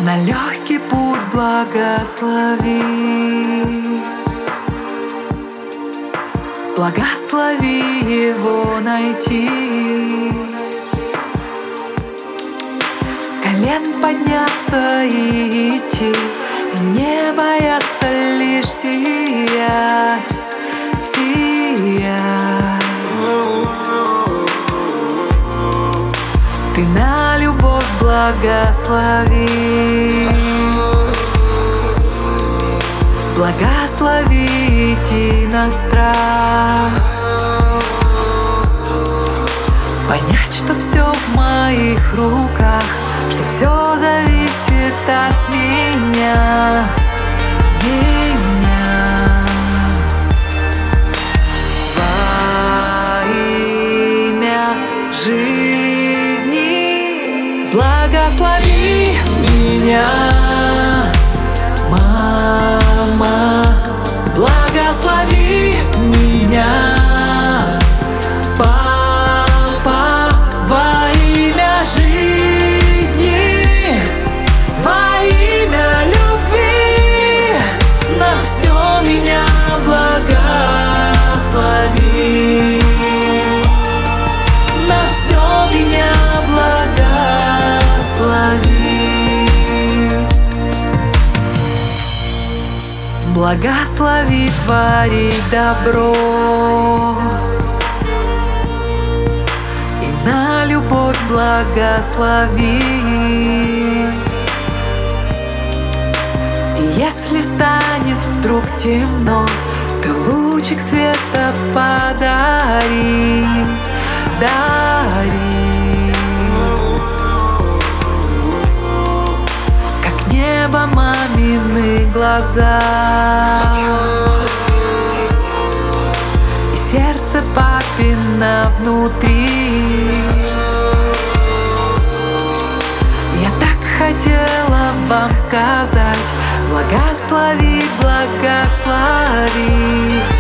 на легкий путь благослови. Благослови его найти, с колен подняться и идти, и не бояться лишь сиять, сиять. Ты на любовь благослови, благослови идти на страх, понять, что все в моих руках, что все зависит от меня, меня. Во имя жизни благослови меня, мама, благослови меня, папа, во имя жизни, во имя любви, на все меня благослови, на все меня благослови. Благослови творить добро и на любовь благослови. И если станет вдруг темно, ты лучик света подари, дари. Небо мамины глаза и сердце папино внутри. Я так хотела вам сказать: благослови, благослови.